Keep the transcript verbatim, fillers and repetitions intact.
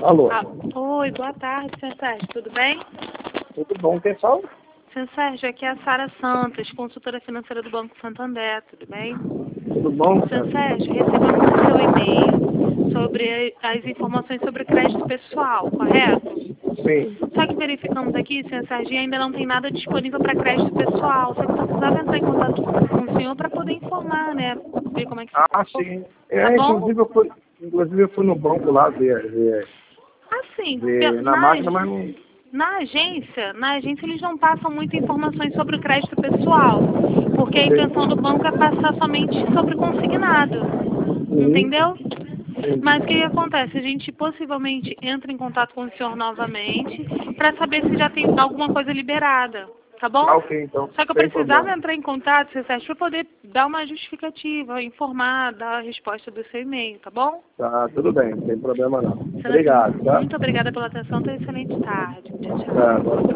Alô. Ah, oi, boa tarde, senhor Sérgio, tudo bem? Tudo bom, pessoal? Senhor Sérgio, aqui é a Sara Santos, consultora financeira do Banco Santander, tudo bem? Tudo bom, Senhor cara? Sérgio, recebemos o seu e-mail sobre as informações sobre crédito pessoal, correto? Sim. Só que verificamos aqui, senhor Sérgio, ainda não tem nada disponível para crédito pessoal. Só que eu só precisava entrar em contato com o senhor para poder informar, né? Ver como é que Ah, ficou. sim. Tá É, bom? inclusive eu fui, inclusive eu fui no banco lá ver, ver, Assim, ver na na, máquina, mas não... na agência, na agência eles não passam muitas informações sobre o crédito pessoal, porque a intenção do banco é passar somente sobre o consignado, Sim, entendeu? sim. Mas o que, que acontece? A gente possivelmente entra em contato com o senhor novamente para saber se já tem alguma coisa liberada, tá Tá bom? ok, então. Só que eu Sem precisava problema. entrar em contato, senhor Sérgio, para poder dar uma justificativa, informar, dar a resposta do seu e-mail, tá bom? Tá, tudo bem, sem problema não. Senhor, Obrigado, tá? muito obrigada pela atenção, tenha uma excelente tarde. Tchau, tchau. Tá,